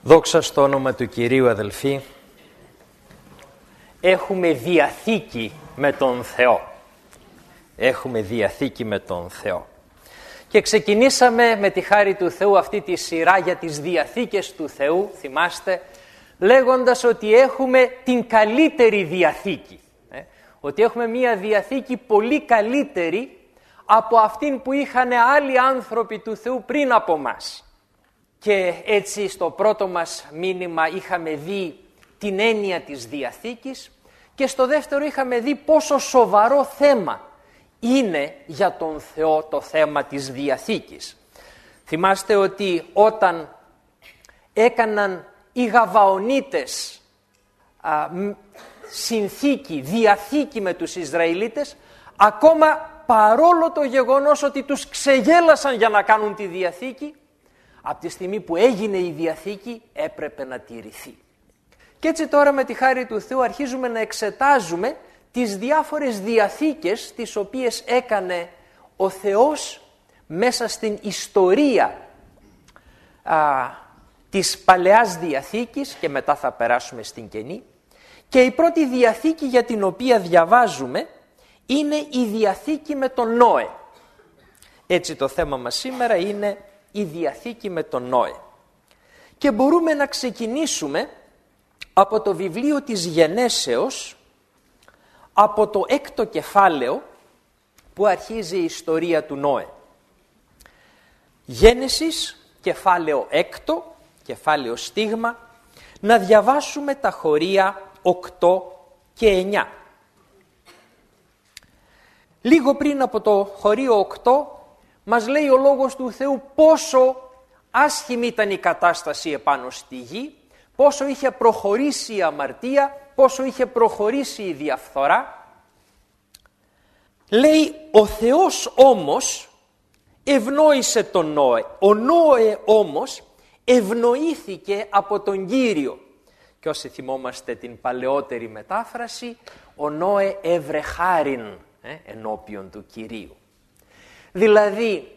Δόξα στο όνομα του Κυρίου, αδελφοί. Έχουμε διαθήκη με τον Θεό. Έχουμε διαθήκη με τον Θεό. Και ξεκινήσαμε με τη χάρη του Θεού αυτή τη σειρά για τις διαθήκες του Θεού, θυμάστε, λέγοντας ότι έχουμε την καλύτερη διαθήκη. Ότι έχουμε μία διαθήκη πολύ καλύτερη από αυτήν που είχαν άλλοι άνθρωποι του Θεού πριν από μας. Και έτσι στο πρώτο μας μήνυμα είχαμε δει την έννοια της διαθήκης και στο δεύτερο είχαμε δει πόσο σοβαρό θέμα είναι για τον Θεό το θέμα της διαθήκης. Θυμάστε ότι όταν έκαναν οι Γαβαονίτες συνθήκη, διαθήκη με τους Ισραηλίτες, ακόμα παρόλο το γεγονός ότι τους ξεγέλασαν για να κάνουν τη διαθήκη, από τη στιγμή που έγινε η διαθήκη έπρεπε να τηρηθεί. Και έτσι τώρα με τη χάρη του Θεού αρχίζουμε να εξετάζουμε τις διάφορες διαθήκες τις οποίες έκανε ο Θεός μέσα στην ιστορία της Παλαιάς Διαθήκης και μετά θα περάσουμε στην Καινή. Και η πρώτη διαθήκη για την οποία διαβάζουμε είναι η διαθήκη με τον Νόε. Έτσι το θέμα μας σήμερα είναι η διαθήκη με τον Νόε. Και μπορούμε να ξεκινήσουμε από το βιβλίο της Γενέσεως, από το 6ο κεφάλαιο που αρχίζει η ιστορία του Νόε. Γένεσης, κεφάλαιο 6, κεφάλαιο στίγμα, να διαβάσουμε τα χωρία 8 και 9. Λίγο πριν από το χωρίο 8 μας λέει ο Λόγος του Θεού πόσο άσχημη ήταν η κατάσταση επάνω στη γη, πόσο είχε προχωρήσει η αμαρτία, πόσο είχε προχωρήσει η διαφθορά. Λέει ο Θεός όμως ευνόησε τον Νόε. Ο Νόε όμως ευνοήθηκε από τον Κύριο. Και όσοι θυμόμαστε την παλαιότερη μετάφραση, ο Νόε έβρε χάριν ενώπιον του Κυρίου. Δηλαδή,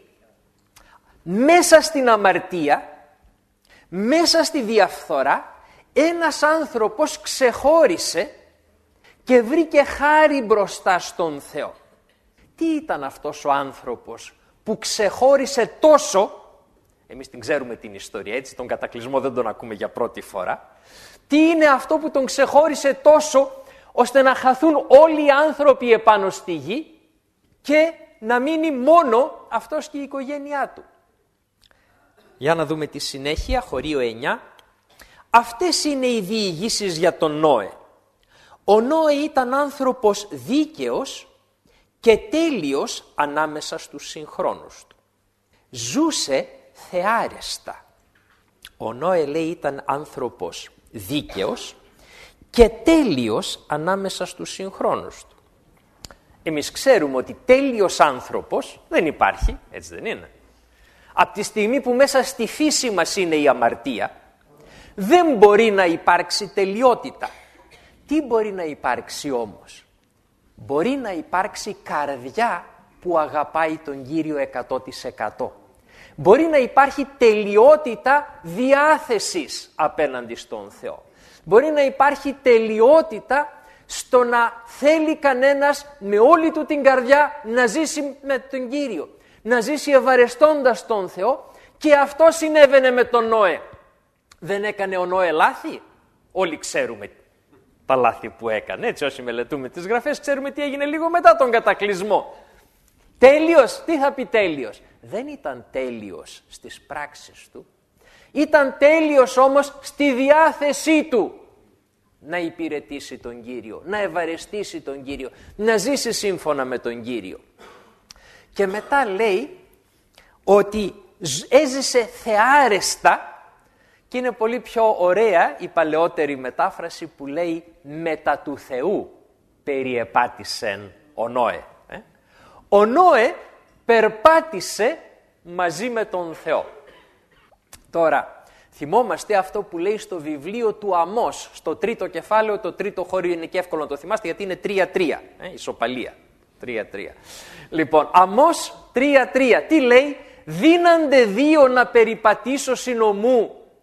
μέσα στην αμαρτία, μέσα στη διαφθορά, ένας άνθρωπος ξεχώρισε και βρήκε χάρη μπροστά στον Θεό. Τι ήταν αυτός ο άνθρωπος που ξεχώρισε τόσο, εμείς την ξέρουμε την ιστορία, έτσι, τον κατακλυσμό δεν τον ακούμε για πρώτη φορά. Τι είναι αυτό που τον ξεχώρισε τόσο, ώστε να χαθούν όλοι οι άνθρωποι επάνω στη γη και να μείνει μόνο αυτός και η οικογένειά του. Για να δούμε τη συνέχεια, χωρίο 9. Αυτές είναι οι διηγήσεις για τον Νόε. Ο Νόε ήταν άνθρωπος δίκαιος και τέλειος ανάμεσα στους συγχρόνους του. Ζούσε θεάρεστα. Ο Νόε, λέει, ήταν άνθρωπος δίκαιος και τέλειος ανάμεσα στους συγχρόνους του. Εμείς ξέρουμε ότι τέλειος άνθρωπος δεν υπάρχει, έτσι δεν είναι? Από τη στιγμή που μέσα στη φύση μας είναι η αμαρτία, δεν μπορεί να υπάρξει τελειότητα. Τι μπορεί να υπάρξει όμως? Μπορεί να υπάρξει καρδιά που αγαπάει τον Κύριο 100%. Μπορεί να υπάρχει τελειότητα διάθεσης απέναντι στον Θεό. Μπορεί να υπάρχει τελειότητα στο να θέλει κανένας με όλη του την καρδιά να ζήσει με τον Κύριο, να ζήσει ευαρεστώντας τον Θεό, και αυτό συνέβαινε με τον Νόε. Δεν έκανε ο Νόε λάθη? Όλοι ξέρουμε τα λάθη που έκανε, έτσι, όσοι μελετούμε τις γραφές ξέρουμε τι έγινε λίγο μετά τον κατακλυσμό. Τέλειος, τι θα πει τέλειος? Δεν ήταν τέλειος στις πράξεις του, ήταν τέλειος όμως στη διάθεσή του να υπηρετήσει τον Κύριο, να ευαρεστήσει τον Κύριο, να ζήσει σύμφωνα με τον Κύριο. Και μετά λέει ότι έζησε θεάρεστα, και είναι πολύ πιο ωραία η παλαιότερη μετάφραση που λέει μετά του Θεού περιεπάτησεν ο Νόε. Ο Νόε περπάτησε μαζί με τον Θεό. Τώρα, θυμόμαστε αυτό που λέει στο βιβλίο του Αμώς, στο 3ο κεφάλαιο, το 3ο χώριο, είναι και εύκολο να το θυμάστε γιατί είναι 3-3, ισοπαλία, 3-3. Λοιπόν, Αμώς 3-3, τι λέει? Δίνανται δύο να περιπατήσω συνομού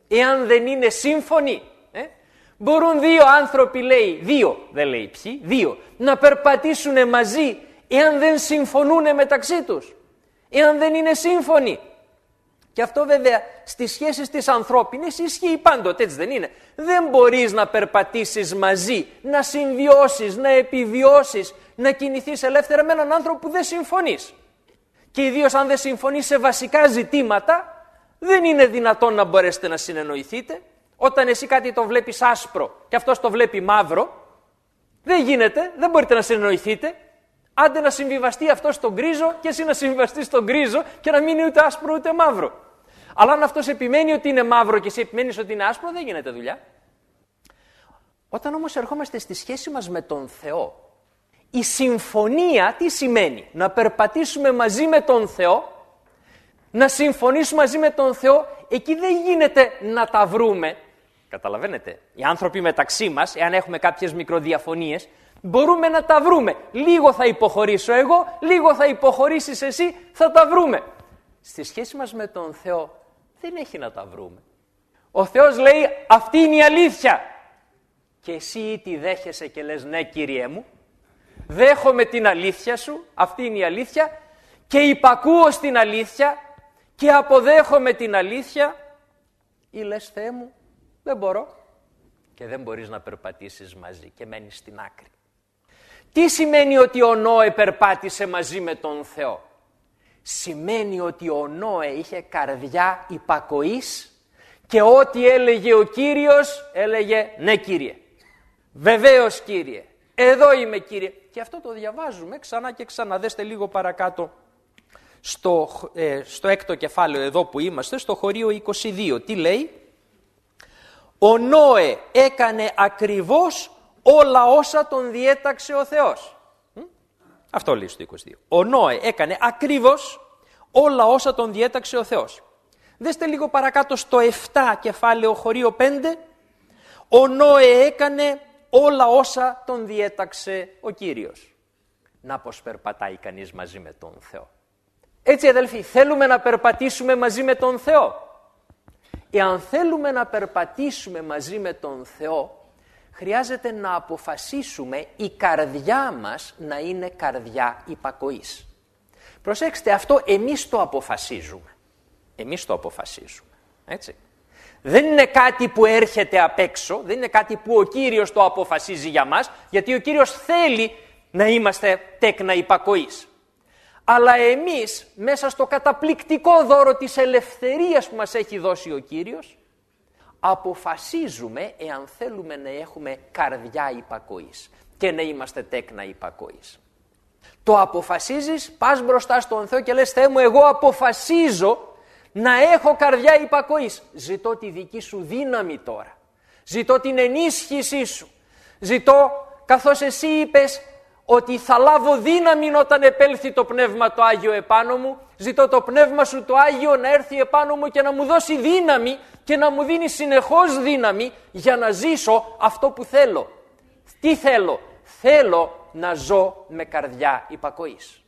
εάν δεν είναι σύμφωνοι. Μπορούν δύο άνθρωποι, λέει, δύο, δεν λέει ποιοι, δύο, να περπατήσουν μαζί εάν δεν συμφωνούν μεταξύ τους, εάν δεν είναι σύμφωνοι. Και αυτό βέβαια στις σχέσεις τις ανθρώπινες ισχύει πάντοτε, έτσι δεν είναι? Δεν μπορείς να περπατήσεις μαζί, να συμβιώσεις, να επιβιώσεις, να κινηθείς ελεύθερα με έναν άνθρωπο που δεν συμφωνείς. Και ιδίως αν δεν συμφωνείς σε βασικά ζητήματα, δεν είναι δυνατόν να μπορέσετε να συνεννοηθείτε. Όταν εσύ κάτι το βλέπεις άσπρο και αυτός το βλέπει μαύρο, δεν γίνεται, δεν μπορείτε να συνεννοηθείτε. Άντε να συμβιβαστεί αυτό στον γκρίζο και εσύ να συμβιβαστείς στον γκρίζο και να μην είναι ούτε άσπρο ούτε μαύρο. Αλλά αν αυτός επιμένει ότι είναι μαύρο και εσύ επιμένεις ότι είναι άσπρο, δεν γίνεται δουλειά. Όταν όμως ερχόμαστε στη σχέση μας με τον Θεό, η συμφωνία τι σημαίνει? Να περπατήσουμε μαζί με τον Θεό, να συμφωνήσουμε μαζί με τον Θεό, εκεί δεν γίνεται να τα βρούμε. Καταλαβαίνετε, οι άνθρωποι μεταξύ μας, εάν έχουμε κάποιες μικροδιαφωνίες, μπορούμε να τα βρούμε. Λίγο θα υποχωρήσω εγώ, λίγο θα υποχωρήσεις εσύ, θα τα βρούμε. Στη σχέση μας με τον Θεό δεν έχει να τα βρούμε. Ο Θεός λέει αυτή είναι η αλήθεια. Και εσύ τη δέχεσαι και λες ναι Κύριε μου, δέχομαι την αλήθεια σου, αυτή είναι η αλήθεια και υπακούω στην αλήθεια και αποδέχομαι την αλήθεια, ή λες Θεέ μου δεν μπορώ, και δεν μπορείς να περπατήσεις μαζί και μένεις στην άκρη. Τι σημαίνει ότι ο Νόε περπάτησε μαζί με τον Θεό? Σημαίνει ότι ο Νόε είχε καρδιά υπακοής και ό,τι έλεγε ο Κύριος έλεγε ναι Κύριε, βεβαίως Κύριε, εδώ είμαι Κύριε. Και αυτό το διαβάζουμε ξανά και ξανά. Δέστε λίγο παρακάτω στο έκτο κεφάλαιο εδώ που είμαστε, στο χωρίο 22. Τι λέει? Ο Νόε έκανε ακριβώς όλα όσα τον διέταξε ο Θεός. Αυτό λέει στο 22. Ο Νόε έκανε ακριβώς όλα όσα τον διέταξε ο Θεός. Δέστε λίγο παρακάτω στο 7 κεφάλαιο χωρίο 5. Ο Νόε έκανε όλα όσα τον διέταξε ο Κύριος. Να πως περπατάει κανείς μαζί με τον Θεό. Έτσι αδελφοί, θέλουμε να περπατήσουμε μαζί με τον Θεό. Εάν θέλουμε να περπατήσουμε μαζί με τον Θεό, χρειάζεται να αποφασίσουμε η καρδιά μας να είναι καρδιά υπακοής. Προσέξτε, αυτό εμείς το αποφασίζουμε. Εμείς το αποφασίζουμε, έτσι. Δεν είναι κάτι που έρχεται απ' έξω, δεν είναι κάτι που ο Κύριος το αποφασίζει για μας, γιατί ο Κύριος θέλει να είμαστε τέκνα υπακοής. Αλλά εμείς, μέσα στο καταπληκτικό δώρο της ελευθερίας που μας έχει δώσει ο Κύριος, αποφασίζουμε εάν θέλουμε να έχουμε καρδιά υπακοής και να είμαστε τέκνα υπακοής. Το αποφασίζεις, πας μπροστά στον Θεό και λες Θεέ μου, εγώ αποφασίζω να έχω καρδιά υπακοής. Ζητώ τη δική σου δύναμη τώρα. Ζητώ την ενίσχυσή σου. Ζητώ, καθώς εσύ είπες ότι θα λάβω δύναμη όταν επέλθει το Πνεύμα το Άγιο επάνω μου, ζητώ το Πνεύμα σου το Άγιο να έρθει επάνω μου και να μου δώσει δύναμη και να μου δίνει συνεχώς δύναμη για να ζήσω αυτό που θέλω. Τι θέλω? Θέλω να ζω με καρδιά υπακοής.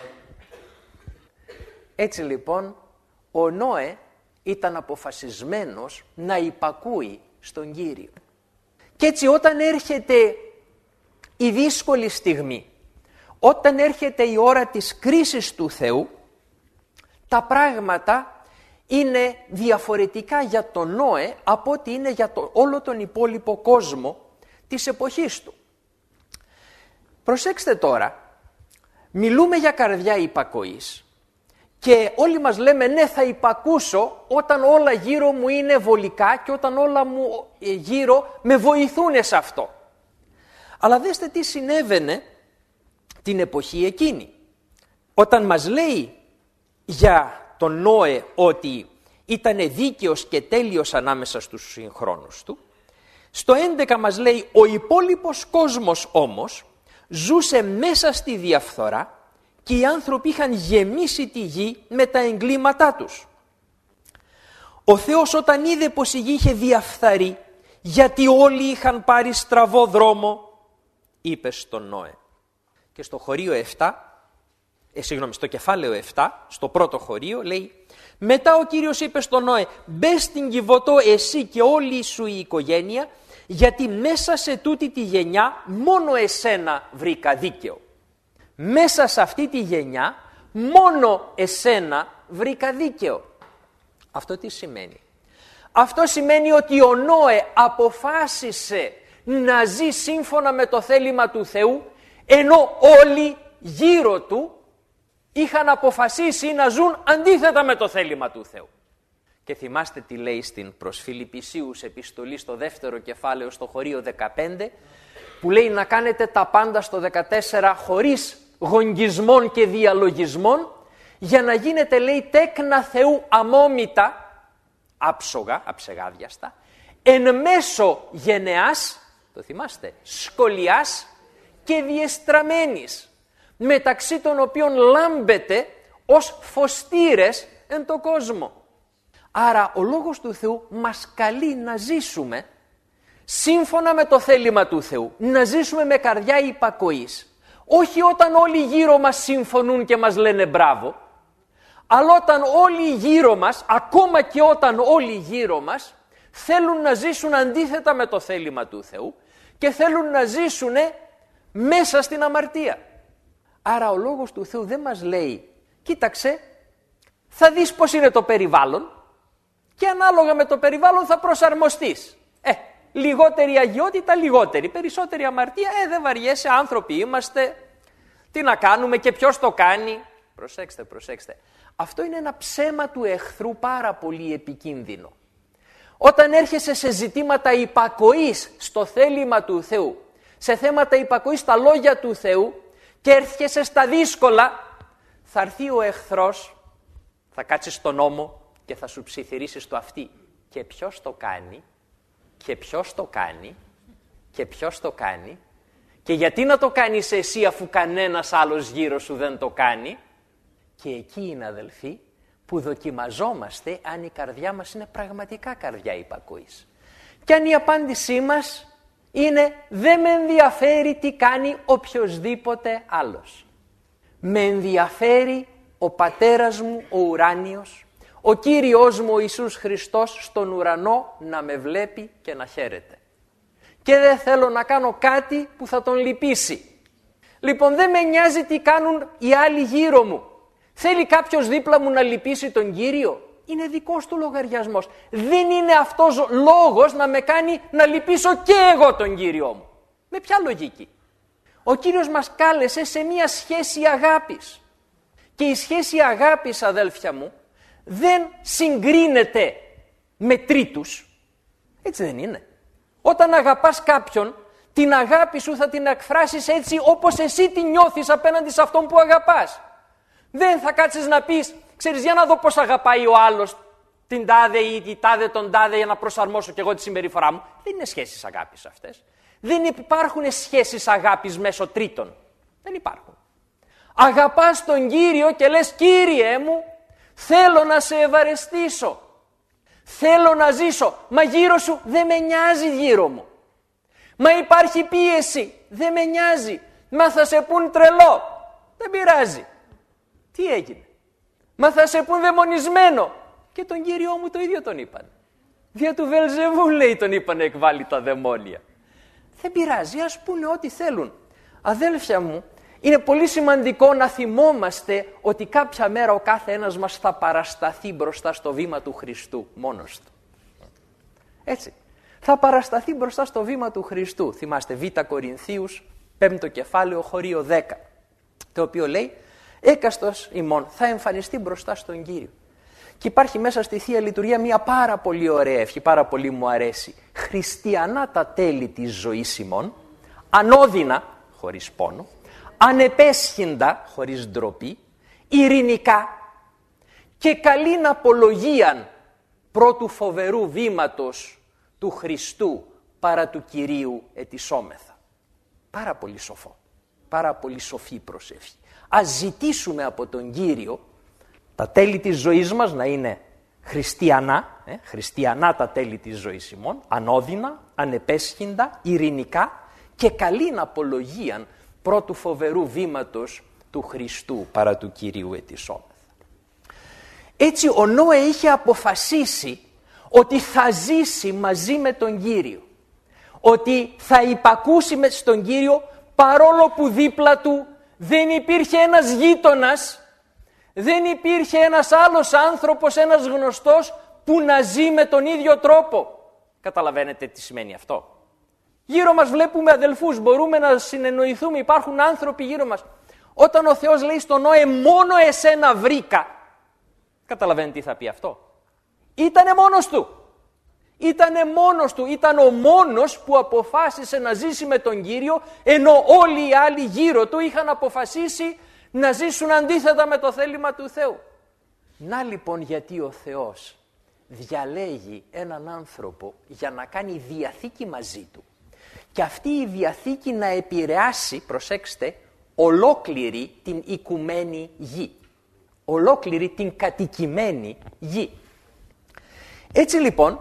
Έτσι λοιπόν, ο Νόε ήταν αποφασισμένος να υπακούει στον Κύριο. Και έτσι όταν έρχεται η δύσκολη στιγμή, όταν έρχεται η ώρα της κρίσης του Θεού, τα πράγματα είναι διαφορετικά για τον Νόε από ό,τι είναι για όλο τον υπόλοιπο κόσμο της εποχής του. Προσέξτε τώρα, μιλούμε για καρδιά υπακοής και όλοι μας λέμε ναι θα υπακούσω όταν όλα γύρω μου είναι βολικά και όταν όλα μου γύρω με βοηθούν σε αυτό. Αλλά δέστε τι συνέβαινε την εποχή εκείνη. Όταν μας λέει για τον Νόε ότι ήταν δίκαιος και τέλειος ανάμεσα στους συγχρόνους του, στο 11 μας λέει ο υπόλοιπος κόσμος όμως ζούσε μέσα στη διαφθορά και οι άνθρωποι είχαν γεμίσει τη γη με τα εγκλήματά τους. Ο Θεός όταν είδε πως η γη είχε διαφθαρεί, γιατί όλοι είχαν πάρει στραβό δρόμο, είπε στον Νόε. Και στο χωρίο 7 στο κεφάλαιο 7, στο πρώτο χωρίο, λέει: μετά ο Κύριος είπε στον Νόε, μπες στην Κιβωτό εσύ και όλη σου η οικογένεια, γιατί μέσα σε τούτη τη γενιά μόνο εσένα βρήκα δίκαιο. Μέσα σε αυτή τη γενιά μόνο εσένα βρήκα δίκαιο. Αυτό τι σημαίνει? Αυτό σημαίνει ότι ο Νόε αποφάσισε να ζει σύμφωνα με το θέλημα του Θεού, ενώ όλοι γύρω του είχαν αποφασίσει να ζουν αντίθετα με το θέλημα του Θεού. Και θυμάστε τι λέει στην προς Φιλιππισίους επιστολή στο δεύτερο κεφάλαιο στο χωρίο 15, που λέει να κάνετε τα πάντα στο 14 χωρίς γογγισμών και διαλογισμών, για να γίνετε, λέει, τέκνα Θεού αμόμητα, άψογα, αψεγάδιαστα, εν μέσω γενεάς, το θυμάστε, σκολιάς και διεστραμμένης, μεταξύ των οποίων λάμπετε ως φωστήρες εν το κόσμο. Άρα ο Λόγος του Θεού μας καλεί να ζήσουμε σύμφωνα με το θέλημα του Θεού, να ζήσουμε με καρδιά υπακοής. Όχι όταν όλοι γύρω μας συμφωνούν και μας λένε μπράβο, αλλά όταν όλοι γύρω μας, ακόμα και όταν όλοι γύρω μας, θέλουν να ζήσουν αντίθετα με το θέλημα του Θεού και θέλουν να ζήσουν μέσα στην αμαρτία. Άρα ο Λόγος του Θεού δεν μας λέει, κοίταξε, θα δεις πώς είναι το περιβάλλον και ανάλογα με το περιβάλλον θα προσαρμοστείς. Λιγότερη αγιότητα, λιγότερη, περισσότερη αμαρτία, δεν βαριέσαι, άνθρωποι είμαστε, τι να κάνουμε και ποιος το κάνει. Προσέξτε. Αυτό είναι ένα ψέμα του εχθρού πάρα πολύ επικίνδυνο. Όταν έρχεσαι σε ζητήματα υπακοής στο θέλημα του Θεού, σε θέματα υπακοής στα λόγια του Θεού και έρχεσαι στα δύσκολα, θα έρθει ο εχθρός, θα κάτσει στον ώμο και θα σου ψιθυρίσει στο αυτί. Και ποιος το κάνει, και ποιος το κάνει, και ποιος το κάνει, και γιατί να το κάνεις εσύ αφού κανένας άλλος γύρω σου δεν το κάνει. Και εκεί είναι, αδελφοί, που δοκιμαζόμαστε αν η καρδιά μας είναι πραγματικά καρδιά υπακοής. Και αν η απάντησή μας είναι δεν με ενδιαφέρει τι κάνει οποιοσδήποτε άλλος. Με ενδιαφέρει ο Πατέρας μου ο ουράνιος, ο Κύριος μου ο Ιησούς Χριστός στον ουρανό να με βλέπει και να χαίρεται. Και δεν θέλω να κάνω κάτι που θα τον λυπήσει. Λοιπόν, δεν με νοιάζει τι κάνουν οι άλλοι γύρω μου. Θέλει κάποιος δίπλα μου να λυπήσει τον Κύριο? Είναι δικός του λογαριασμός. Δεν είναι αυτός λόγος να με κάνει να λυπήσω και εγώ τον Κύριό μου. Με ποια λογική? Ο Κύριος μας κάλεσε σε μια σχέση αγάπης. Και η σχέση αγάπης, αδέλφια μου, δεν συγκρίνεται με τρίτους. Έτσι δεν είναι? Όταν αγαπάς κάποιον, την αγάπη σου θα την εκφράσεις έτσι όπως εσύ την νιώθεις απέναντι σε αυτόν που αγαπάς. Δεν θα κάτσεις να πεις, ξέρεις, για να δω πώς αγαπάει ο άλλος την τάδε ή τη τάδε τον τάδε για να προσαρμόσω κι εγώ τη συμπεριφορά μου. Δεν είναι σχέσεις αγάπης αυτές. Δεν υπάρχουν σχέσεις αγάπης μέσω τρίτων. Δεν υπάρχουν. Αγαπάς τον Κύριο και λες, Κύριε μου, θέλω να σε ευαρεστήσω. Θέλω να ζήσω. Μα γύρω σου δεν με νοιάζει γύρω μου. Μα υπάρχει πίεση. Δεν με νοιάζει. Μα θα σε πουν τρελό. Δεν πειράζει. Τι έγινε? Μα θα σε πουν δαιμονισμένο. Και τον Κύριό μου το ίδιο τον είπαν. Δια του Βελζεβούλ, λέει, τον είπαν εκβάλει τα δαιμόνια. Δεν πειράζει, ας πούνε ό,τι θέλουν. Αδέλφια μου, είναι πολύ σημαντικό να θυμόμαστε ότι κάποια μέρα ο κάθε ένας μας θα παρασταθεί μπροστά στο βήμα του Χριστού μόνος του. Έτσι. Θα παρασταθεί μπροστά στο βήμα του Χριστού. Θυμάστε Β' Κορινθίους, 5ο κεφάλαιο, χωρίο 10, το οποίο λέει έκαστος ημών θα εμφανιστεί μπροστά στον Κύριο. Και υπάρχει μέσα στη Θεία Λειτουργία μια πάρα πολύ ωραία ευχή, πάρα πολύ μου αρέσει. Χριστιανά τα τέλη της ζωής ημών, ανώδυνα, χωρίς πόνο, ανεπέσχυντα, χωρίς ντροπή, ειρηνικά και καλήν απολογίαν πρώτου φοβερού βήματος του Χριστού παρά του Κυρίου ετισόμεθα. Πάρα πολύ σοφό, πάρα πολύ σοφή προσευχή. Ας ζητήσουμε από τον Κύριο τα τέλη της ζωής μας να είναι χριστιανά τα τέλη της ζωής ημών, ανώδυνα, ανεπέσχυντα, ειρηνικά και καλήν απολογίαν πρώτου φοβερού βήματος του Χριστού παρά του Κυρίου ετισόμεθα. Έτσι ο Νόε είχε αποφασίσει ότι θα ζήσει μαζί με τον Κύριο, ότι θα υπακούσει στον Κύριο παρόλο που δίπλα του δεν υπήρχε ένας γείτονας, δεν υπήρχε ένας άλλος άνθρωπος, ένας γνωστός που να ζει με τον ίδιο τρόπο. Καταλαβαίνετε τι σημαίνει αυτό? Γύρω μας βλέπουμε αδελφούς, μπορούμε να συνεννοηθούμε, υπάρχουν άνθρωποι γύρω μας. Όταν ο Θεός λέει στον Νόε μόνο εσένα βρήκα, καταλαβαίνετε τι θα πει αυτό? Ήτανε μόνος του. Ήτανε μόνος του, ήταν ο μόνος που αποφάσισε να ζήσει με τον Κύριο, ενώ όλοι οι άλλοι γύρω του είχαν αποφασίσει να ζήσουν αντίθετα με το θέλημα του Θεού. Να λοιπόν γιατί ο Θεός διαλέγει έναν άνθρωπο για να κάνει διαθήκη μαζί του και αυτή η διαθήκη να επηρεάσει, προσέξτε, ολόκληρη την οικουμένη γη, ολόκληρη την κατοικημένη γη. Έτσι λοιπόν,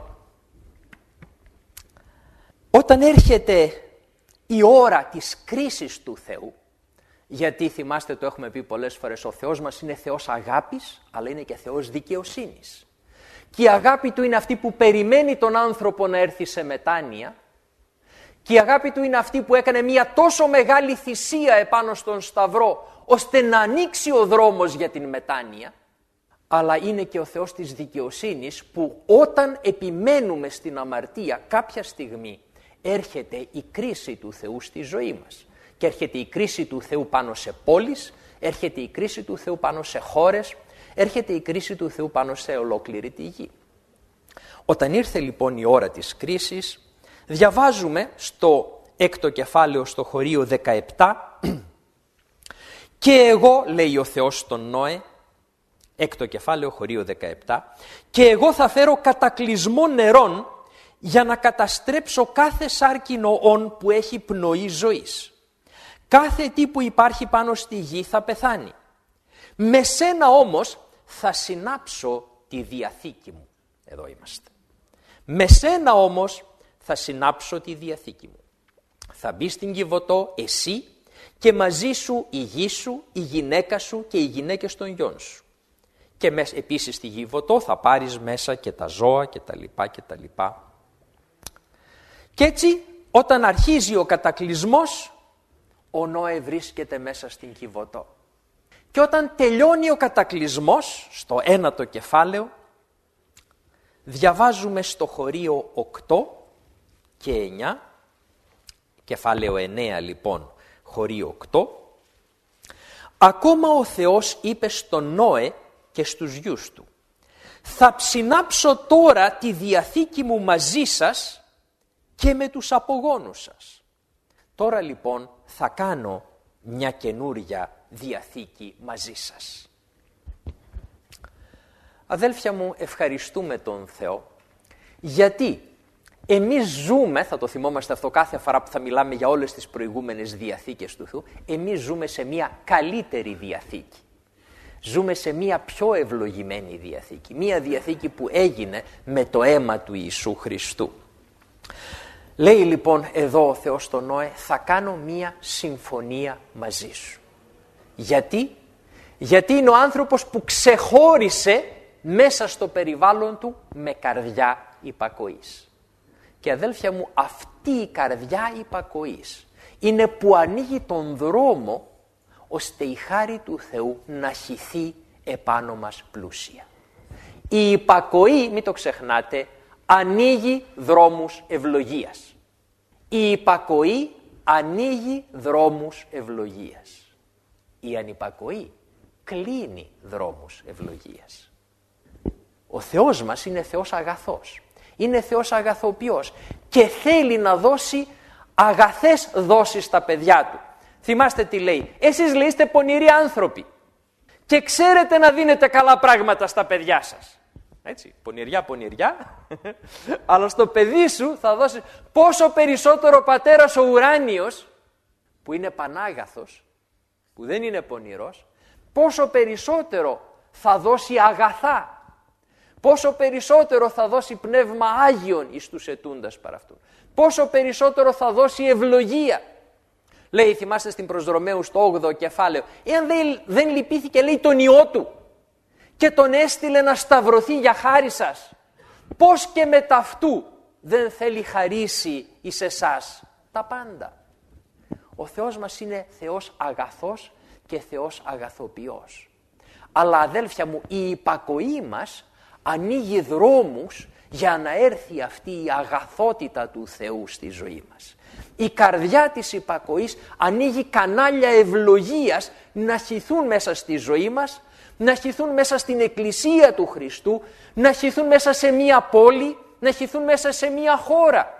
όταν έρχεται η ώρα της κρίσης του Θεού, γιατί θυμάστε το έχουμε πει πολλές φορές, ο Θεός μας είναι Θεός αγάπης, αλλά είναι και Θεός δικαιοσύνης. Και η αγάπη Του είναι αυτή που περιμένει τον άνθρωπο να έρθει σε μετάνοια, και η αγάπη Του είναι αυτή που έκανε μια τόσο μεγάλη θυσία επάνω στον Σταυρό, ώστε να ανοίξει ο δρόμος για την μετάνοια, αλλά είναι και ο Θεός της δικαιοσύνης που όταν επιμένουμε στην αμαρτία κάποια στιγμή έρχεται η κρίση του Θεού στη ζωή μας. Και έρχεται η κρίση του Θεού πάνω σε πόλεις, έρχεται η κρίση του Θεού πάνω σε χώρες, έρχεται η κρίση του Θεού πάνω σε ολόκληρη τη γη. Όταν ήρθε λοιπόν η ώρα της κρίσης, διαβάζουμε στο 6ο κεφάλαιο στο χωρίο 17 «Και εγώ, λέει ο Θεός στον Νόε», 6ο κεφάλαιο χωρίο 17, «και εγώ θα φέρω κατακλυσμό νερών για να καταστρέψω κάθε σάρκινο όν που έχει πνοή ζωής. Κάθε τι που υπάρχει πάνω στη γη θα πεθάνει. Με σένα όμως θα συνάψω τη διαθήκη μου». Εδώ είμαστε. «Με σένα όμως θα συνάψω τη διαθήκη μου. Θα μπει στην Κιβωτό εσύ και μαζί σου η γη σου, η γυναίκα σου και οι γυναίκες των γιών σου. Και επίσης στη Κιβωτό θα πάρεις μέσα και τα ζώα και τα λοιπά και τα λοιπά». Και έτσι όταν αρχίζει ο κατακλυσμός, ο Νόε βρίσκεται μέσα στην Κιβωτό. Και όταν τελειώνει ο κατακλυσμός, στο 9ο κεφάλαιο, διαβάζουμε στο χωρίο 8 και 9, κεφάλαιο 9 λοιπόν, χωρίο 8, «Ακόμα ο Θεός είπε στον Νόε και στους γιους του, θα ψινάψω τώρα τη διαθήκη μου μαζί σας και με τους απογόνους σας». Τώρα λοιπόν θα κάνω μια καινούρια διαθήκη μαζί σας. Αδέλφια μου, ευχαριστούμε τον Θεό, γιατί εμείς ζούμε, θα το θυμόμαστε αυτό κάθε φορά που θα μιλάμε για όλες τις προηγούμενες διαθήκες του Θεού, εμείς ζούμε σε μια καλύτερη διαθήκη. Ζούμε σε μια πιο ευλογημένη διαθήκη, μια διαθήκη που έγινε με το αίμα του Ιησού Χριστού. Λέει λοιπόν εδώ ο Θεός στον Νόε, θα κάνω μία συμφωνία μαζί σου. Γιατί? Γιατί είναι ο άνθρωπος που ξεχώρισε μέσα στο περιβάλλον του με καρδιά υπακοής. Και αδέλφια μου, αυτή η καρδιά υπακοής είναι που ανοίγει τον δρόμο ώστε η χάρη του Θεού να χυθεί επάνω μας πλούσια. Η υπακοή, μην το ξεχνάτε, ανοίγει δρόμους ευλογίας. Η υπακοή ανοίγει δρόμους ευλογίας. Η ανυπακοή κλείνει δρόμους ευλογίας. Ο Θεός μας είναι Θεός αγαθός. Είναι Θεός αγαθοποιός και θέλει να δώσει αγαθές δόσεις στα παιδιά Του. Θυμάστε τι λέει. Εσείς λέει είστε πονηροί άνθρωποι και ξέρετε να δίνετε καλά πράγματα στα παιδιά σας. Έτσι, πονηριά, αλλά στο παιδί σου θα δώσει πόσο περισσότερο ο Πατέρας ο ουράνιος, που είναι πανάγαθος, που δεν είναι πονηρός, πόσο περισσότερο θα δώσει αγαθά, πόσο περισσότερο θα δώσει πνεύμα Άγιον εις τους ετούντας παρά αυτού, πόσο περισσότερο θα δώσει ευλογία. Λέει, θυμάστε στην προς Ρωμαίους το 8ο κεφάλαιο, εάν δεν λυπήθηκε, λέει, τον Υιό του και τον έστειλε να σταυρωθεί για χάρη σας, πώς και με ταυτού δεν θέλει χαρίσει εις εσάς τα πάντα. Ο Θεός μας είναι Θεός αγαθός και Θεός αγαθοποιός. Αλλά αδέλφια μου, η υπακοή μας ανοίγει δρόμους για να έρθει αυτή η αγαθότητα του Θεού στη ζωή μας. Η καρδιά της υπακοής ανοίγει κανάλια ευλογίας να χυθούν μέσα στη ζωή μας, να χυθούν μέσα στην Εκκλησία του Χριστού, να χυθούν μέσα σε μία πόλη, να χυθούν μέσα σε μία χώρα.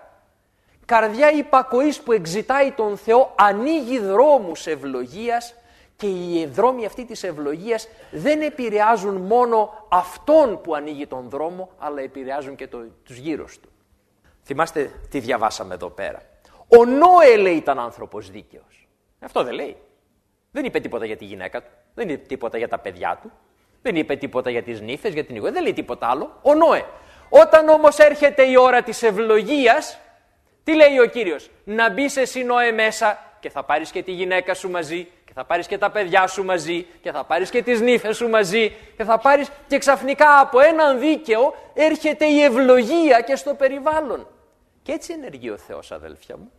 Καρδιά υπακοής που εξητάει τον Θεό ανοίγει δρόμους ευλογίας και οι δρόμοι αυτή της ευλογίας δεν επηρεάζουν μόνο αυτόν που ανοίγει τον δρόμο, αλλά επηρεάζουν και τους γύρω του. Θυμάστε τι διαβάσαμε εδώ πέρα. Ο Νόε, λέει, ήταν άνθρωπος δίκαιος. Αυτό δεν λέει. Δεν είπε τίποτα για τη γυναίκα του, δεν είπε τίποτα για τα παιδιά του, δεν είπε τίποτα για τις νύφες, για την οικογένεια, δεν λέει τίποτα άλλο. Ο Νόε. Όταν όμως έρχεται η ώρα της ευλογίας, τι λέει ο Κύριος? Να μπεις εσύ, Νόε, μέσα και θα πάρεις και τη γυναίκα σου μαζί και θα πάρεις και τα παιδιά σου μαζί και θα πάρεις και τις νύφες σου μαζί και θα πάρεις, και ξαφνικά από έναν δίκαιο έρχεται η ευλογία και στο περιβάλλον. Και έτσι ενεργεί ο Θεός, αδέλφια μου.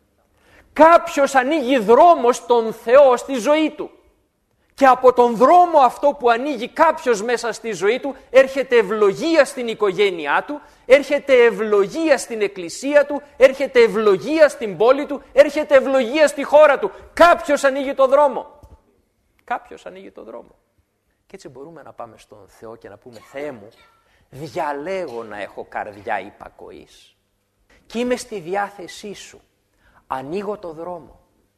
Κάποιος ανοίγει δρόμο στον Θεό στη ζωή του. Και από τον δρόμο αυτό που ανοίγει κάποιος μέσα στη ζωή του, έρχεται ευλογία στην οικογένειά του, έρχεται ευλογία στην εκκλησία του, έρχεται ευλογία στην πόλη του, έρχεται ευλογία στη χώρα του. Κάποιος ανοίγει το δρόμο. Κάποιος ανοίγει το δρόμο. Και έτσι μπορούμε να πάμε στον Θεό και να πούμε, Θεέ μου, διαλέγω να έχω καρδιά υπακοής. Και είμαι στη διάθεσή σου. Ανοίγω το δρόμο.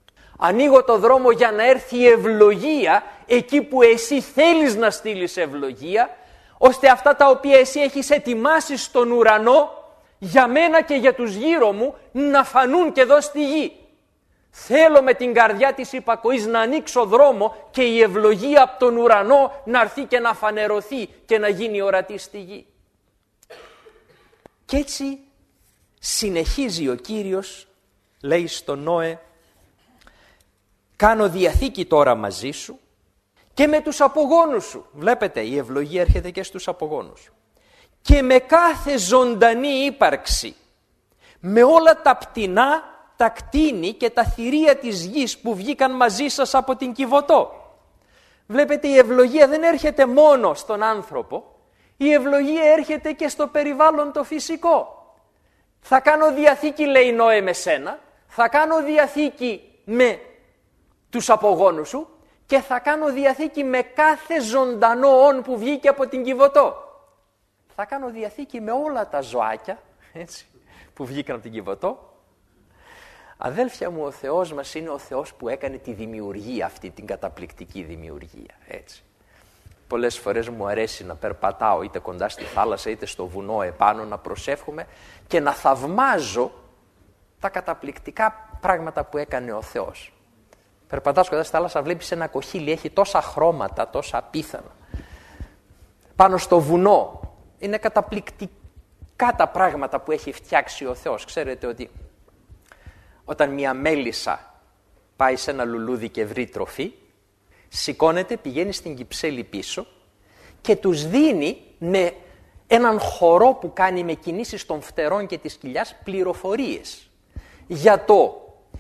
Ανοίγω το δρόμο για να έρθει η ευλογία εκεί που εσύ θέλεις να στείλεις ευλογία, ώστε αυτά τα οποία εσύ έχεις ετοιμάσει στον ουρανό για μένα και για τους γύρω μου να φανούν και εδώ στη γη. Θέλω με την καρδιά της υπακοής να ανοίξω δρόμο και η ευλογία από τον ουρανό να έρθει και να φανερωθεί και να γίνει ορατή στη γη. Και έτσι συνεχίζει ο Κύριος, λέει στον Νόε, κάνω διαθήκη τώρα μαζί σου και με τους απογόνους σου. Βλέπετε, η ευλογία έρχεται και στους απογόνους σου. Και με κάθε ζωντανή ύπαρξη, με όλα τα πτηνά, τα κτήνη και τα θηρία της γης που βγήκαν μαζί σας από την Κιβωτό. Βλέπετε, η ευλογία δεν έρχεται μόνο στον άνθρωπο, η ευλογία έρχεται και στο περιβάλλον το φυσικό. Θα κάνω διαθήκη, λέει Νόε, με σένα, θα κάνω διαθήκη με τους απογόνους σου και θα κάνω διαθήκη με κάθε ζωντανό όν που βγήκε από την Κιβωτό. Θα κάνω διαθήκη με όλα τα ζωάκια, έτσι, που βγήκαν από την Κιβωτό. Αδέλφια μου, ο Θεός μας είναι ο Θεός που έκανε τη δημιουργία αυτή, την καταπληκτική δημιουργία, έτσι. Πολλές φορές μου αρέσει να περπατάω είτε κοντά στη θάλασσα είτε στο βουνό επάνω, να προσεύχομαι και να θαυμάζω τα καταπληκτικά πράγματα που έκανε ο Θεός. Περπατάς κοντά στη θάλασσα, βλέπεις ένα κοχύλι, έχει τόσα χρώματα, τόσα απίθανα. Πάνω στο βουνό είναι καταπληκτικά τα πράγματα που έχει φτιάξει ο Θεός. Ξέρετε ότι όταν μια μέλισσα πάει σε ένα λουλούδι και βρει τροφή, σηκώνεται, πηγαίνει στην Κυψέλη πίσω και τους δίνει με έναν χορό που κάνει με κινήσεις των φτερών και της κοιλιάς πληροφορίες για το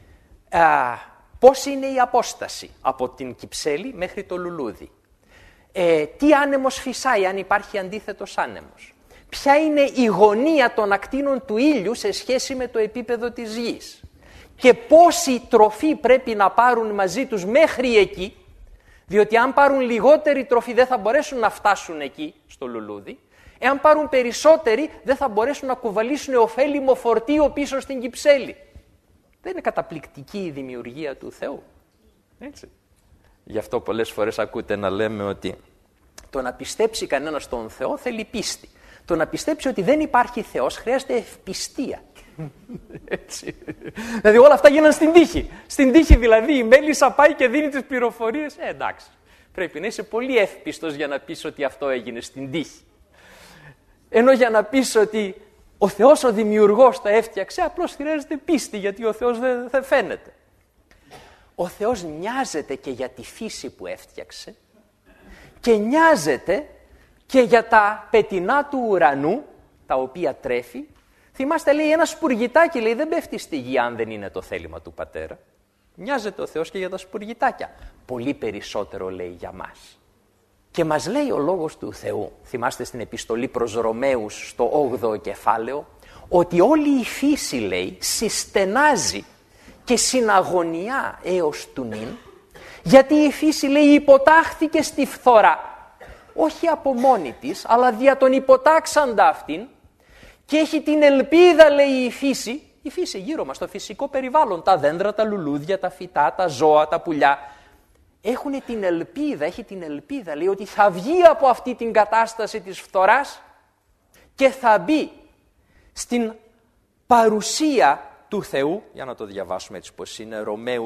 πώς είναι η απόσταση από την Κυψέλη μέχρι το λουλούδι. Τι άνεμος φυσάει, αν υπάρχει αντίθετος άνεμος. Ποια είναι η γωνία των ακτίνων του ήλιου σε σχέση με το επίπεδο της γης. Και πόση τροφή πρέπει να πάρουν μαζί τους μέχρι εκεί, διότι αν πάρουν λιγότερη τροφή δεν θα μπορέσουν να φτάσουν εκεί στο λουλούδι. Εάν πάρουν περισσότερη δεν θα μπορέσουν να κουβαλήσουν ωφέλιμο φορτίο πίσω στην Κυψέλη. Δεν είναι καταπληκτική η δημιουργία του Θεού. Έτσι. Γι' αυτό πολλές φορές ακούτε να λέμε ότι το να πιστέψει κανένας στον Θεό θέλει πίστη. Το να πιστέψει ότι δεν υπάρχει Θεός χρειάζεται ευπιστία. Έτσι. Δηλαδή όλα αυτά γίνανε στην τύχη. Στην τύχη δηλαδή η μέλισσα πάει και δίνει τις πληροφορίες. Εντάξει, πρέπει να είσαι πολύ εύπιστος για να πεις ότι αυτό έγινε στην τύχη. Ενώ για να πεις ότι ο Θεός ο δημιουργός τα έφτιαξε, απλώς χρειάζεται πίστη, γιατί ο Θεός δεν φαίνεται. ο Θεός νοιάζεται και για τη φύση που έφτιαξε και νοιάζεται και για τα πετεινά του ουρανού, τα οποία τρέφει. Θυμάστε, λέει, ένα σπουργητάκι, λέει, δεν πέφτει στη γη αν δεν είναι το θέλημα του Πατέρα. Νοιάζεται ο Θεός και για τα σπουργητάκια. Πολύ περισσότερο, λέει, για μας. Και μας λέει ο Λόγος του Θεού, θυμάστε στην επιστολή προς Ρωμαίους στο 8ο κεφάλαιο, ότι όλη η φύση, λέει, συστενάζει και συναγωνιά έως του νυν, γιατί η φύση, λέει, υποτάχθηκε στη φθορά, όχι από μόνη της, αλλά δια τον υποτάξαντα αυτήν, και έχει την ελπίδα, λέει, η φύση γύρω μας, το φυσικό περιβάλλον, τα δέντρα, τα λουλούδια, τα φυτά, τα ζώα, τα πουλιά, έχει την ελπίδα, λέει, ότι θα βγει από αυτή την κατάσταση της φθοράς και θα μπει στην παρουσία του Θεού. Για να το διαβάσουμε έτσι πως είναι,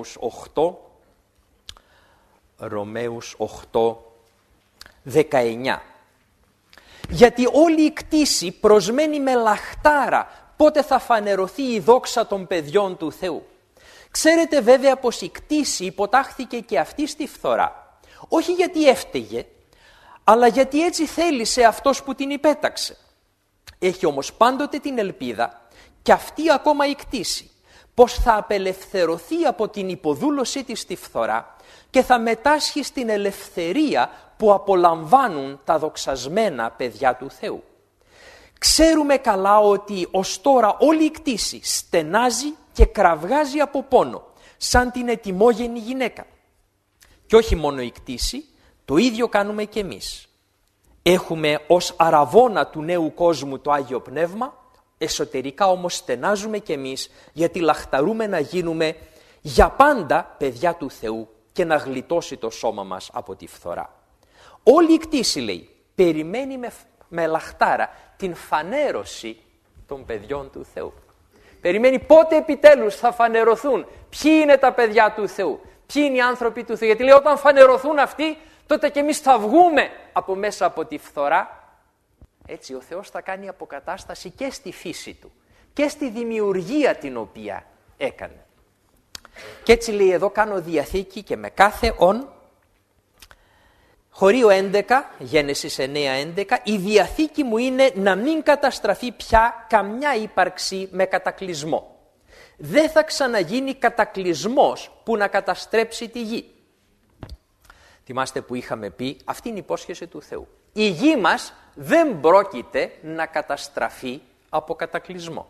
Ρωμαίους 8, 19. Γιατί όλη η κτήση προσμένει με λαχτάρα πότε θα φανερωθεί η δόξα των παιδιών του Θεού. Ξέρετε βέβαια πως η κτήση υποτάχθηκε και αυτή στη φθορά, όχι γιατί έφταιγε, αλλά γιατί έτσι θέλησε αυτός που την υπέταξε. Έχει όμως πάντοτε την ελπίδα, και αυτή ακόμα η κτήση, πως θα απελευθερωθεί από την υποδούλωσή της στη φθορά και θα μετάσχει στην ελευθερία που απολαμβάνουν τα δοξασμένα παιδιά του Θεού. Ξέρουμε καλά ότι ως τώρα όλη η κτήση στενάζει και κραυγάζει από πόνο, σαν την ετοιμόγενη γυναίκα. Και όχι μόνο η κτήση, το ίδιο κάνουμε και εμείς. Έχουμε ως αραβώνα του νέου κόσμου το Άγιο Πνεύμα, εσωτερικά όμως στενάζουμε και εμείς, γιατί λαχταρούμε να γίνουμε για πάντα παιδιά του Θεού και να γλιτώσει το σώμα μας από τη φθορά. Όλη η κτήση, λέει, περιμένει με λαχτάρα την φανέρωση των παιδιών του Θεού. Περιμένει πότε επιτέλους θα φανερωθούν, ποιοι είναι τα παιδιά του Θεού, ποιοι είναι οι άνθρωποι του Θεού. Γιατί λέει, όταν φανερωθούν αυτοί, τότε και εμείς θα βγούμε από μέσα από τη φθορά. Έτσι ο Θεός θα κάνει αποκατάσταση και στη φύση του και στη δημιουργία την οποία έκανε. Και έτσι, λέει, εδώ κάνω διαθήκη και με κάθε ον, χωρίο 11, Γένεσης 9-11, η διαθήκη μου είναι να μην καταστραφεί πια καμιά ύπαρξη με κατακλυσμό. Δεν θα ξαναγίνει κατακλυσμός που να καταστρέψει τη γη. Θυμάστε που είχαμε πει, αυτή είναι η υπόσχεση του Θεού. Η γη μας δεν πρόκειται να καταστραφεί από κατακλυσμό.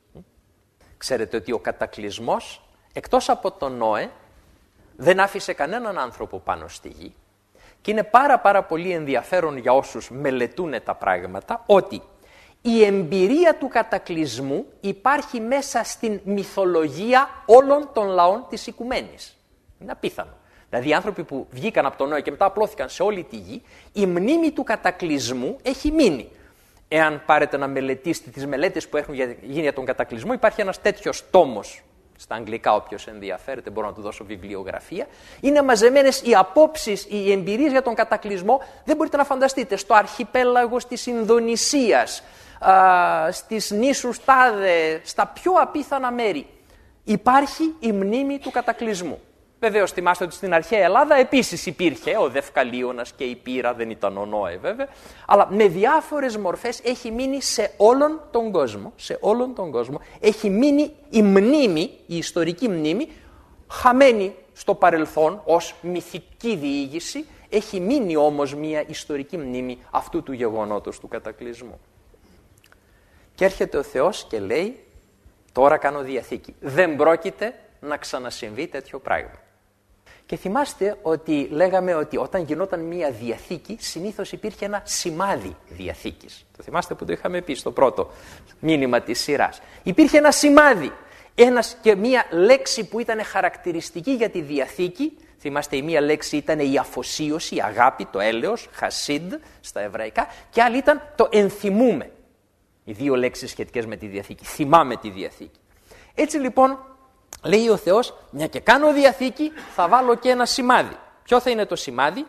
Ξέρετε ότι ο κατακλυσμός, εκτός από τον Νόε, δεν άφησε κανέναν άνθρωπο πάνω στη γη. Και είναι πάρα πολύ ενδιαφέρον για όσους μελετούν τα πράγματα, ότι η εμπειρία του κατακλυσμού υπάρχει μέσα στην μυθολογία όλων των λαών της οικουμένης. Είναι απίθανο. Δηλαδή οι άνθρωποι που βγήκαν από τον Νόε και μετά απλώθηκαν σε όλη τη γη, η μνήμη του κατακλυσμού έχει μείνει. Εάν πάρετε να μελετήσετε τις μελέτες που έχουν γίνει για τον κατακλυσμό, υπάρχει ένας τέτοιος τόμος, στα αγγλικά όποιος ενδιαφέρεται μπορώ να του δώσω βιβλιογραφία, είναι μαζεμένες οι απόψεις, οι εμπειρίες για τον κατακλυσμό, δεν μπορείτε να φανταστείτε, στο αρχιπέλαγος της Ινδονησίας, στις νήσους Τάδε, στα πιο απίθανα μέρη, υπάρχει η μνήμη του κατακλυσμού. Βεβαίως θυμάστε ότι στην αρχαία Ελλάδα επίσης υπήρχε ο Δευκαλίωνας και η Πύρα, δεν ήταν ο Νόε βέβαια, αλλά με διάφορες μορφές έχει μείνει σε όλον τον κόσμο, έχει μείνει η μνήμη, η ιστορική μνήμη, χαμένη στο παρελθόν ως μυθική διήγηση, έχει μείνει όμως μια ιστορική μνήμη αυτού του γεγονότος του κατακλυσμού. Και έρχεται ο Θεός και λέει, τώρα κάνω διαθήκη, δεν πρόκειται να ξανασυμβεί τέτοιο πράγμα. Και θυμάστε ότι λέγαμε ότι όταν γινόταν μία διαθήκη, συνήθως υπήρχε ένα σημάδι διαθήκης. Το θυμάστε που το είχαμε πει στο πρώτο μήνυμα της σειράς. Υπήρχε ένα σημάδι, και μία λέξη που ήταν χαρακτηριστική για τη διαθήκη. Θυμάστε, η μία λέξη ήταν η αφοσίωση, η αγάπη, το έλεος, χασίντ στα εβραϊκά, και άλλη ήταν το ενθυμούμε. Οι δύο λέξεις σχετικές με τη διαθήκη. Θυμάμαι τη διαθήκη. Έτσι λοιπόν, λέει ο Θεός, μια και κάνω διαθήκη, θα βάλω και ένα σημάδι. Ποιο θα είναι το σημάδι?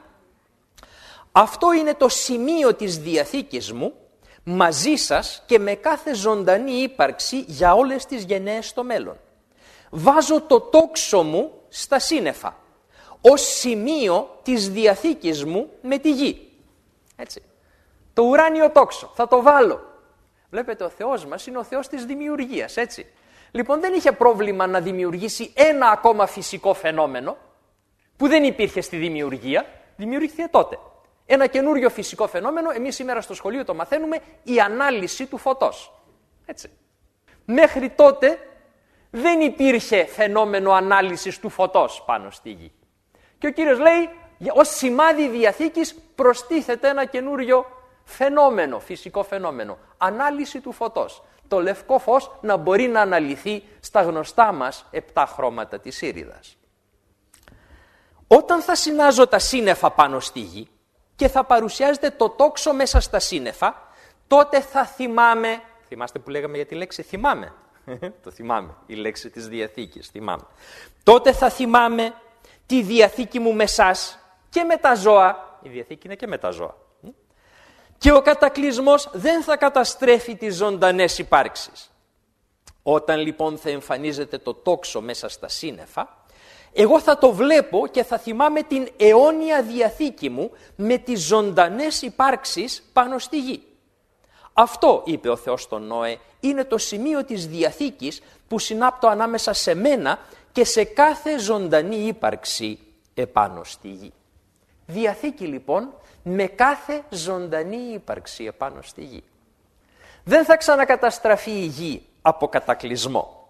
Αυτό είναι το σημείο της διαθήκης μου μαζί σας και με κάθε ζωντανή ύπαρξη για όλες τις γενναίες στο μέλλον. βάζω το τόξο μου στα σύννεφα, ως σημείο της διαθήκης μου με τη γη. Έτσι. Το ουράνιο τόξο, θα το βάλω. Βλέπετε, ο Θεός μας είναι ο Θεός της δημιουργίας, έτσι. Λοιπόν, δεν είχε πρόβλημα να δημιουργήσει ένα ακόμα φυσικό φαινόμενο, που δεν υπήρχε στη δημιουργία, δημιουργήθηκε τότε. Ένα καινούριο φυσικό φαινόμενο, εμείς σήμερα στο σχολείο το μαθαίνουμε, η ανάλυση του φωτός. Έτσι. Μέχρι τότε δεν υπήρχε φαινόμενο ανάλυσης του φωτός πάνω στη γη. Και ο Κύριος λέει, ως σημάδι διαθήκης προστίθεται ένα καινούριο φαινόμενο, φυσικό φαινόμενο. Ανάλυση του φωτός. Το λευκό φως να μπορεί να αναλυθεί στα γνωστά μας 7 χρώματα της ήριδας. Όταν θα συνάζω τα σύννεφα πάνω στη γη και θα παρουσιάζεται το τόξο μέσα στα σύννεφα, τότε θα θυμάμαι, θυμάστε που λέγαμε για τη λέξη θυμάμαι, το θυμάμαι, η λέξη της Διαθήκης, θυμάμαι. Τότε θα θυμάμαι τη Διαθήκη μου με εσάς και με τα ζώα, η Διαθήκη είναι και με τα ζώα. Και ο κατακλυσμός δεν θα καταστρέφει τις ζωντανές υπάρξεις. Όταν λοιπόν θα εμφανίζεται το τόξο μέσα στα σύννεφα, εγώ θα το βλέπω και θα θυμάμαι την αιώνια Διαθήκη μου με τις ζωντανές υπάρξεις πάνω στη γη. Αυτό, είπε ο Θεός στον Νόε, είναι το σημείο της Διαθήκης που συνάπτω ανάμεσα σε μένα και σε κάθε ζωντανή ύπαρξη επάνω στη γη. Διαθήκη λοιπόν με κάθε ζωντανή ύπαρξη επάνω στη γη. Δεν θα ξανακαταστραφεί η γη από κατακλυσμό.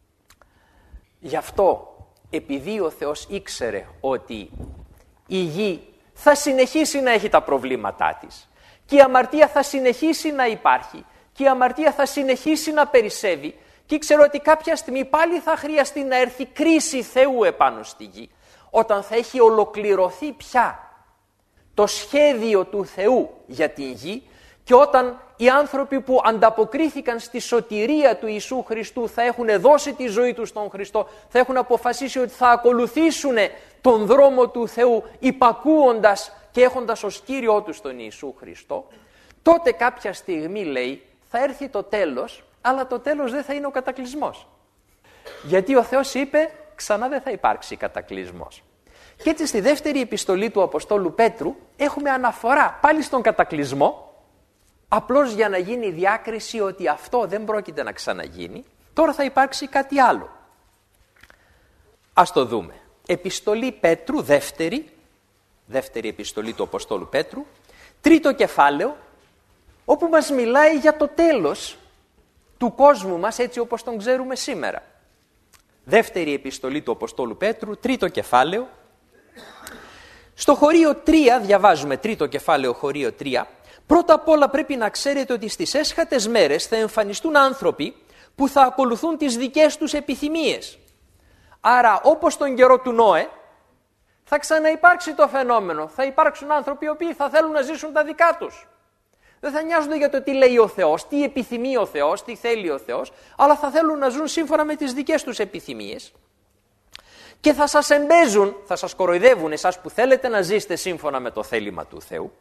Γι' αυτό, επειδή ο Θεός ήξερε ότι η γη θα συνεχίσει να έχει τα προβλήματά της και η αμαρτία θα συνεχίσει να υπάρχει και η αμαρτία θα συνεχίσει να περισσεύει και ήξερε ότι κάποια στιγμή πάλι θα χρειαστεί να έρθει κρίση Θεού επάνω στη γη, όταν θα έχει ολοκληρωθεί πια το σχέδιο του Θεού για την γη και όταν οι άνθρωποι που ανταποκρίθηκαν στη σωτηρία του Ιησού Χριστού θα έχουν δώσει τη ζωή τους στον Χριστό, θα έχουν αποφασίσει ότι θα ακολουθήσουν τον δρόμο του Θεού υπακούοντας και έχοντας ως Κύριό τους τον Ιησού Χριστό, τότε κάποια στιγμή, λέει, θα έρθει το τέλος, αλλά το τέλος δεν θα είναι ο κατακλυσμός. Γιατί ο Θεός είπε, ξανά δεν θα υπάρξει κατακλυσμός. Και έτσι στη δεύτερη επιστολή του Αποστόλου Πέτρου έχουμε αναφορά πάλι στον κατακλυσμό, απλώς για να γίνει η διάκριση ότι αυτό δεν πρόκειται να ξαναγίνει, τώρα θα υπάρξει κάτι άλλο. Ας το δούμε. Επιστολή Πέτρου, δεύτερη επιστολή του Αποστόλου Πέτρου, 3ο κεφάλαιο, όπου μας μιλάει για το τέλος του κόσμου μας έτσι όπως τον ξέρουμε σήμερα. Δεύτερη επιστολή του Αποστόλου Πέτρου, 3ο κεφάλαιο. Στο χωρίο 3, διαβάζουμε 3ο κεφάλαιο χωρίο 3, πρώτα απ' όλα πρέπει να ξέρετε ότι στις έσχατες μέρες θα εμφανιστούν άνθρωποι που θα ακολουθούν τις δικές τους επιθυμίες. Άρα όπως τον καιρό του Νόε θα ξαναυπάρξει το φαινόμενο. Θα υπάρξουν άνθρωποι οι οποίοι θα θέλουν να ζήσουν τα δικά τους. Δεν θα νοιάζονται για το τι λέει ο Θεός, τι επιθυμεί ο Θεός, τι θέλει ο Θεός, αλλά θα θέλουν να ζουν σύμφωνα με τις δικές τους επιθυμίες. Και θα σας εμπέζουν, θα σας κοροϊδεύουν εσάς που θέλετε να ζήσετε σύμφωνα με το θέλημα του Θεού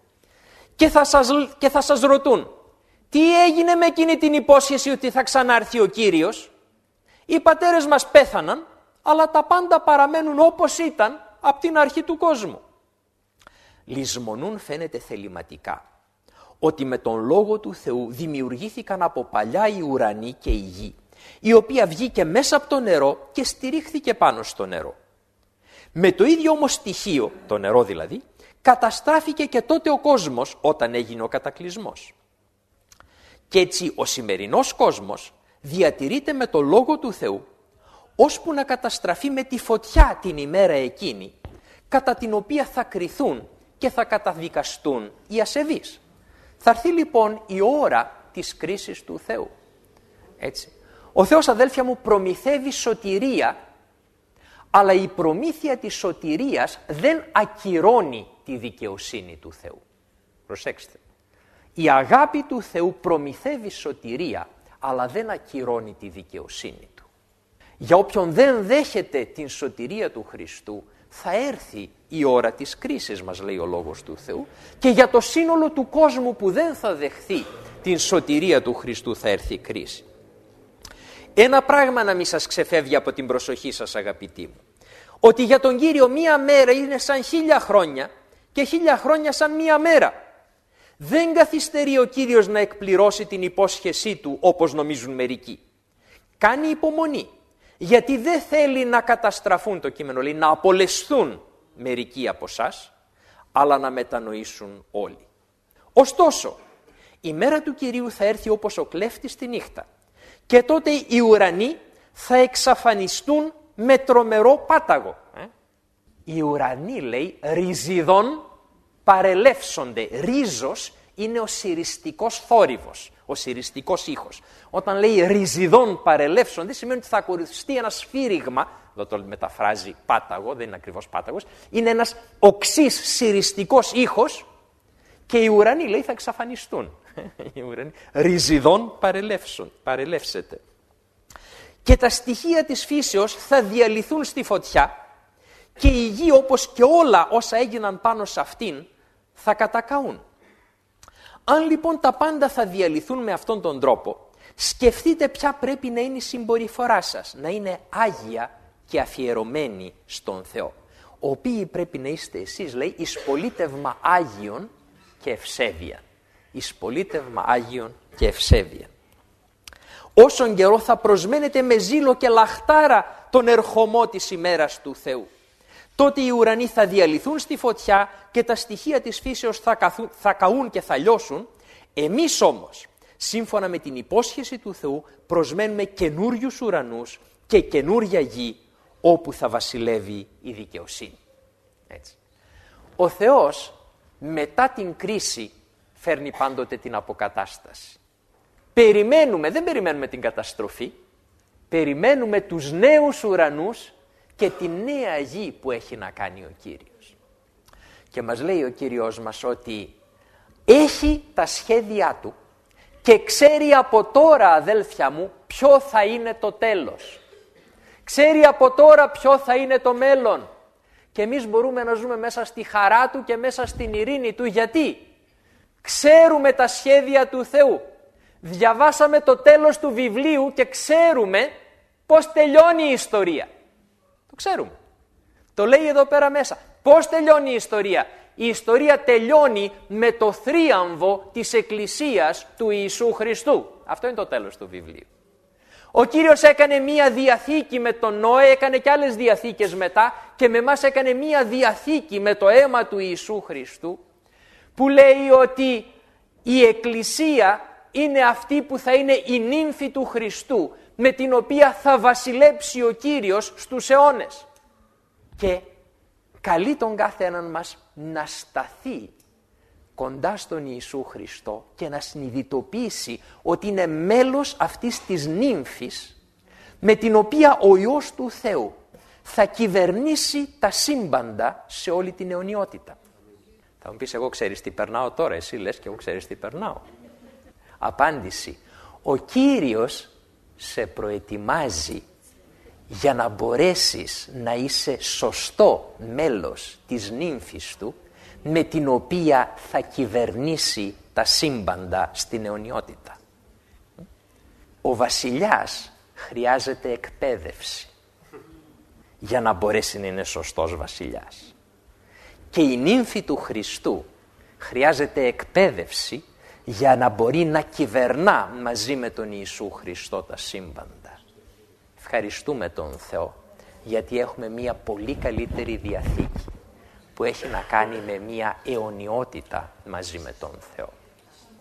και θα σας ρωτούν τι έγινε με εκείνη την υπόσχεση ότι θα ξανάρθει ο Κύριος. Οι πατέρες μας πέθαναν, αλλά τα πάντα παραμένουν όπως ήταν από την αρχή του κόσμου. Λησμονούν φαίνεται θεληματικά ότι με τον Λόγο του Θεού δημιουργήθηκαν από παλιά οι ουρανοί και η γη, η οποία βγήκε μέσα από το νερό και στηρίχθηκε πάνω στο νερό. Με το ίδιο όμως στοιχείο, το νερό δηλαδή, καταστράφηκε και τότε ο κόσμος όταν έγινε ο κατακλυσμός. Και έτσι ο σημερινός κόσμος διατηρείται με το Λόγο του Θεού, ώσπου να καταστραφεί με τη φωτιά την ημέρα εκείνη, κατά την οποία θα κριθούν και θα καταδικαστούν οι ασεβείς. Θα έρθει λοιπόν η ώρα της κρίσης του Θεού. Έτσι. Ο Θεός, αδέλφια μου, προμηθεύει σωτηρία, αλλά η προμήθεια της σωτηρίας δεν ακυρώνει τη δικαιοσύνη του Θεού. Προσέξτε. Η αγάπη του Θεού προμηθεύει σωτηρία, αλλά δεν ακυρώνει τη δικαιοσύνη του. Για όποιον δεν δέχεται την σωτηρία του Χριστού, θα έρθει η ώρα της κρίσης, μας λέει ο Λόγος του Θεού, και για το σύνολο του κόσμου που δεν θα δεχθεί την σωτηρία του Χριστού θα έρθει η κρίση. Ένα πράγμα να μην σας ξεφεύγει από την προσοχή σας, αγαπητοί μου. Ότι για τον Κύριο μία μέρα είναι σαν 1000 χρόνια και 1000 χρόνια σαν μία μέρα. Δεν καθυστερεί ο Κύριος να εκπληρώσει την υπόσχεσή του όπως νομίζουν μερικοί. Κάνει υπομονή, γιατί δεν θέλει να καταστραφούν, το κείμενο λέει, να απολεσθούν μερικοί από εσάς, αλλά να μετανοήσουν όλοι. Ωστόσο, η μέρα του Κυρίου θα έρθει όπως ο κλέφτης τη νύχτα και τότε οι ουρανοί θα εξαφανιστούν με τρομερό πάταγο. Οι ουρανοί, λέει, ριζιδών παρελεύσονται. Ρίζος είναι ο συριστικός θόρυβος, ο συριστικός ήχος. Όταν λέει ριζιδών παρελεύσονται, σημαίνει ότι θα ακολουθήσει ένα σφύριγμα, εδώ το μεταφράζει πάταγο, δεν είναι ακριβώς πάταγος, είναι ένας οξύς συριστικός ήχος και οι ουρανοί, λέει, θα εξαφανιστούν. Οι ουρανοί ριζιδών παρελεύσετε. Και τα στοιχεία της φύσεως θα διαλυθούν στη φωτιά και η γη, όπως και όλα όσα έγιναν πάνω σε αυτήν, θα κατακαούν. Αν λοιπόν τα πάντα θα διαλυθούν με αυτόν τον τρόπο, σκεφτείτε ποια πρέπει να είναι η συμπεριφορά σας, να είναι άγια και αφιερωμένη στον Θεό. Οποίοι πρέπει να είστε εσείς, λέει, εις πολίτευμα Άγιον και ευσέβεια. Εις πολίτευμα Άγιον και ευσέβεια. Όσον καιρό θα προσμένετε με ζήλο και λαχτάρα τον ερχομό της ημέρας του Θεού. Τότε οι ουρανοί θα διαλυθούν στη φωτιά και τα στοιχεία της φύσεως θα καούν και θα λιώσουν. Εμείς όμως, σύμφωνα με την υπόσχεση του Θεού, προσμένουμε καινούριους ουρανούς και καινούρια γη, όπου θα βασιλεύει η δικαιοσύνη. Έτσι. Ο Θεός μετά την κρίση φέρνει πάντοτε την αποκατάσταση. Δεν περιμένουμε την καταστροφή, περιμένουμε τους νέους ουρανούς και τη νέα γη που έχει να κάνει ο Κύριος. Και μας λέει ο Κύριος μας ότι έχει τα σχέδιά του και ξέρει από τώρα, αδέλφια μου, ποιο θα είναι το τέλος. Ξέρει από τώρα ποιο θα είναι το μέλλον. Και εμείς μπορούμε να ζούμε μέσα στη χαρά του και μέσα στην ειρήνη του. Γιατί? Ξέρουμε τα σχέδια του Θεού. Διαβάσαμε το τέλος του βιβλίου και ξέρουμε πώς τελειώνει η ιστορία. Το ξέρουμε. Το λέει εδώ πέρα μέσα. Πώς τελειώνει η ιστορία? Η ιστορία τελειώνει με το θρίαμβο της Εκκλησίας του Ιησού Χριστού. Αυτό είναι το τέλος του βιβλίου. Ο Κύριος έκανε μία διαθήκη με τον Νόε, έκανε και άλλες διαθήκες μετά και με εμάς έκανε μία διαθήκη με το αίμα του Ιησού Χριστού, που λέει ότι η Εκκλησία είναι αυτή που θα είναι η νύμφη του Χριστού, με την οποία θα βασιλέψει ο Κύριος στους αιώνες. Και καλεί τον κάθε έναν μας να σταθεί κοντά στον Ιησού Χριστό και να συνειδητοποιήσει ότι είναι μέλος αυτής της νύμφης με την οποία ο Υιός του Θεού θα κυβερνήσει τα σύμπαντα σε όλη την αιωνιότητα. Θα μου πεις, εγώ ξέρεις τι περνάω τώρα, εσύ λες και εγώ ξέρεις τι περνάω. Απάντηση, ο Κύριος σε προετοιμάζει για να μπορέσεις να είσαι σωστό μέλος της νύμφης του, με την οποία θα κυβερνήσει τα σύμπαντα στην αιωνιότητα. Ο βασιλιάς χρειάζεται εκπαίδευση για να μπορέσει να είναι σωστός βασιλιάς. Και η νύμφη του Χριστού χρειάζεται εκπαίδευση για να μπορεί να κυβερνά μαζί με τον Ιησού Χριστό τα σύμπαντα. Ευχαριστούμε τον Θεό γιατί έχουμε μια πολύ καλύτερη διαθήκη που έχει να κάνει με μια αιωνιότητα μαζί με τον Θεό.